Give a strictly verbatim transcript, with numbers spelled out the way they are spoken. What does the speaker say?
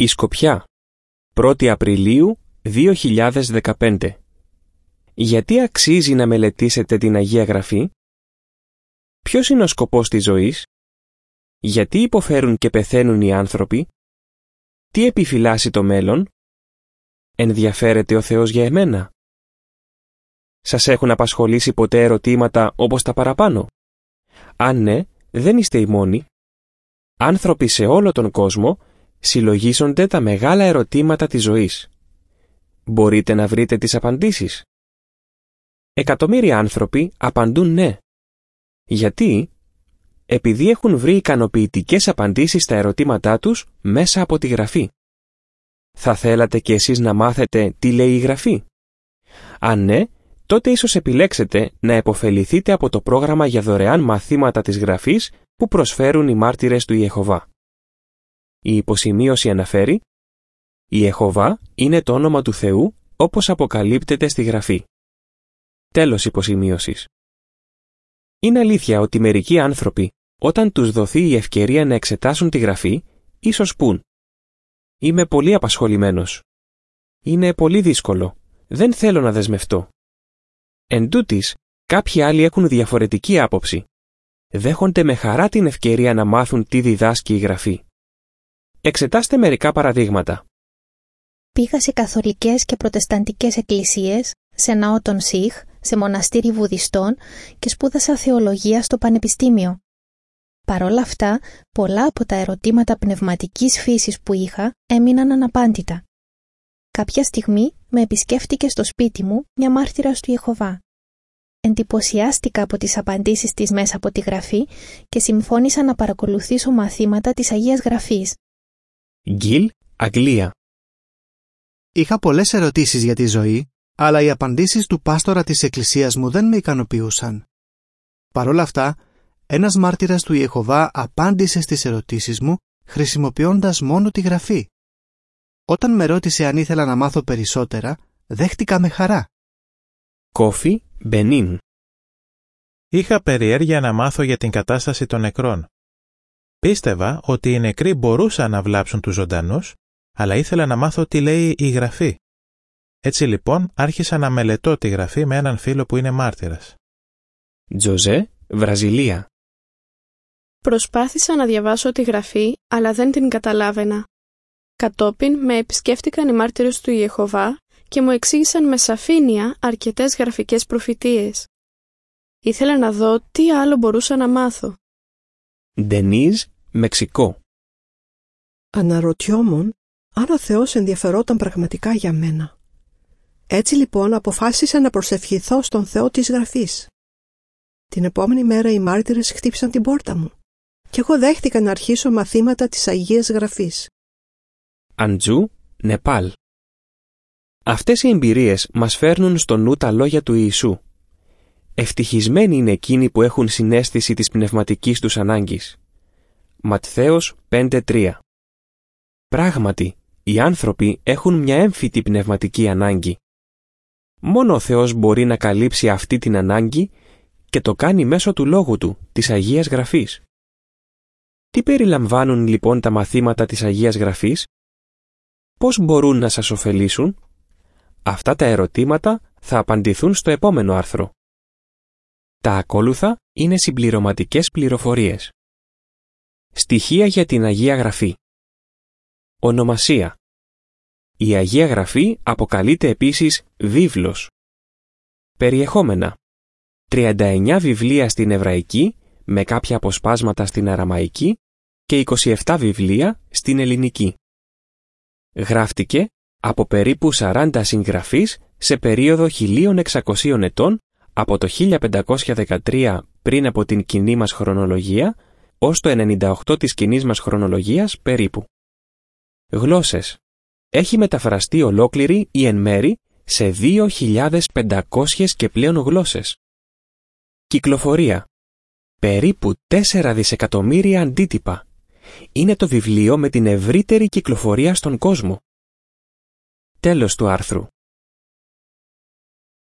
Η Σκοπιά, πρώτη Απριλίου δύο χιλιάδες δεκαπέντε. Γιατί αξίζει να μελετήσετε την Αγία Γραφή? Ποιος είναι ο σκοπός της ζωής? Γιατί υποφέρουν και πεθαίνουν οι άνθρωποι? Τι επιφυλάσσει το μέλλον? Ενδιαφέρεται ο Θεός για εμένα? Σας έχουν απασχολήσει ποτέ ερωτήματα όπως τα παραπάνω? Αν ναι, δεν είστε οι μόνοι. Άνθρωποι σε όλο τον κόσμο συλλογίζονται τα μεγάλα ερωτήματα της ζωής. Μπορείτε να βρείτε τις απαντήσεις? Εκατομμύρια άνθρωποι απαντούν ναι. Γιατί? Επειδή έχουν βρει ικανοποιητικές απαντήσεις στα ερωτήματά τους μέσα από τη Γραφή. Θα θέλατε κι εσείς να μάθετε τι λέει η Γραφή? Αν ναι, τότε ίσως επιλέξετε να επωφεληθείτε από το πρόγραμμα για δωρεάν μαθήματα της Γραφής που προσφέρουν οι μάρτυρες του Ιεχωβά. Η υποσημείωση αναφέρει: η Ιεχωβά είναι το όνομα του Θεού όπως αποκαλύπτεται στη Γραφή. Τέλος υποσημείωσης. Είναι αλήθεια ότι μερικοί άνθρωποι, όταν τους δοθεί η ευκαιρία να εξετάσουν τη Γραφή, ίσως πούν: είμαι πολύ απασχολημένος. Είναι πολύ δύσκολο. Δεν θέλω να δεσμευτώ. Εν τούτοις, κάποιοι άλλοι έχουν διαφορετική άποψη. Δέχονται με χαρά την ευκαιρία να μάθουν τι διδάσκει η Γραφή. Εξετάστε μερικά παραδείγματα. Πήγα σε καθολικές και προτεσταντικές εκκλησίες, σε ναό των Σιχ, σε μοναστήρι βουδιστών και σπούδασα θεολογία στο πανεπιστήμιο. Παρ' όλα αυτά, πολλά από τα ερωτήματα πνευματικής φύσης που είχα έμειναν αναπάντητα. Κάποια στιγμή με επισκέφτηκε στο σπίτι μου μια μάρτυρας του Ιεχωβά. Εντυπωσιάστηκα από τις απαντήσεις της μέσα από τη Γραφή και συμφώνησα να παρακολουθήσω μαθήματα της Αγίας Γραφής. Γκίλ, Αγγλία. Είχα πολλές ερωτήσεις για τη ζωή, αλλά οι απαντήσεις του πάστορα της εκκλησίας μου δεν με ικανοποιούσαν. Παρ' όλα αυτά, ένας μάρτυρας του Ιεχωβά απάντησε στις ερωτήσεις μου χρησιμοποιώντας μόνο τη Γραφή. Όταν με ρώτησε αν ήθελα να μάθω περισσότερα, δέχτηκα με χαρά. Κόφι, Μπενίν. Είχα περιέργεια να μάθω για την κατάσταση των νεκρών. Πίστευα ότι οι νεκροί μπορούσαν να βλάψουν τους ζωντανούς, αλλά ήθελα να μάθω τι λέει η Γραφή. Έτσι λοιπόν άρχισα να μελετώ τη Γραφή με έναν φίλο που είναι μάρτυρας. Τζοζέ, Βραζιλία. Προσπάθησα να διαβάσω τη Γραφή, αλλά δεν την καταλάβαινα. Κατόπιν με επισκέφτηκαν οι μάρτυρες του Ιεχωβά και μου εξήγησαν με σαφήνεια αρκετές γραφικές προφητείες. Ήθελα να δω τι άλλο μπορούσα να μάθω. Ντενίζ, Μεξικό. Αναρωτιόμουν αν ο Θεός ενδιαφερόταν πραγματικά για μένα. Έτσι λοιπόν αποφάσισα να προσευχηθώ στον Θεό της Γραφής. Την επόμενη μέρα οι μάρτυρες χτύπησαν την πόρτα μου και εγώ δέχτηκα να αρχίσω μαθήματα της Αγίας Γραφής. Αντζού, Νεπάλ. Αυτές οι εμπειρίες μας φέρνουν στο νου τα λόγια του Ιησού. Ευτυχισμένοι είναι εκείνοι που έχουν συναίσθηση της πνευματικής τους ανάγκης. Ματθαίος πέντε τρία. Πράγματι, οι άνθρωποι έχουν μια έμφυτη πνευματική ανάγκη. Μόνο ο Θεός μπορεί να καλύψει αυτή την ανάγκη και το κάνει μέσω του Λόγου Του, της Αγίας Γραφής. Τι περιλαμβάνουν λοιπόν τα μαθήματα της Αγίας Γραφής? Πώς μπορούν να σας ωφελήσουν? Αυτά τα ερωτήματα θα απαντηθούν στο επόμενο άρθρο. Τα ακόλουθα είναι συμπληρωματικές πληροφορίες. Στοιχεία για την Αγία Γραφή. Ονομασία. Η Αγία Γραφή αποκαλείται επίσης βίβλος. Περιεχόμενα. τριάντα εννιά βιβλία στην Εβραϊκή με κάποια αποσπάσματα στην Αραμαϊκή και είκοσι επτά βιβλία στην Ελληνική. Γράφτηκε από περίπου σαράντα συγγραφείς σε περίοδο χίλια εξακόσιων ετών από το χίλια πεντακόσια δεκατρία πριν από την κοινή μας χρονολογία ως το ενενήντα οκτώ της κοινής μας χρονολογίας περίπου. Γλώσσες. Έχει μεταφραστεί ολόκληρη ή εν μέρη σε δύο χιλιάδες πεντακόσιες και πλέον γλώσσες. Κυκλοφορία. Περίπου τέσσερα δισεκατομμύρια αντίτυπα. Είναι το βιβλίο με την ευρύτερη κυκλοφορία στον κόσμο. Τέλος του άρθρου.